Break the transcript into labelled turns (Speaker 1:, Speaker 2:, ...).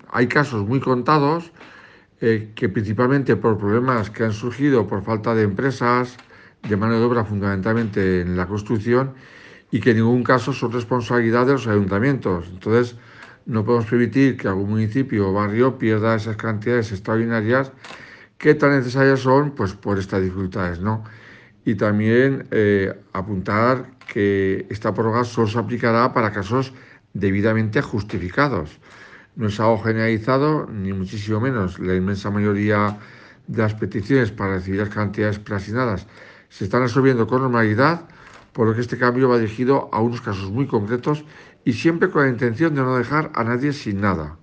Speaker 1: hay casos muy contados que principalmente por problemas que han surgido por falta de empresas, de mano de obra fundamentalmente en la construcción, y que en ningún caso son responsabilidad de los ayuntamientos. Entonces, no podemos permitir que algún municipio o barrio pierda esas cantidades extraordinarias que tan necesarias son pues, por estas dificultades, ¿no? Y también apuntar que esta prórroga solo se aplicará para casos debidamente justificados. No es algo generalizado, ni muchísimo menos. La inmensa mayoría de las peticiones para recibir las cantidades preasignadas se están resolviendo con normalidad, por lo que este cambio va dirigido a unos casos muy concretos y siempre con la intención de no dejar a nadie sin nada.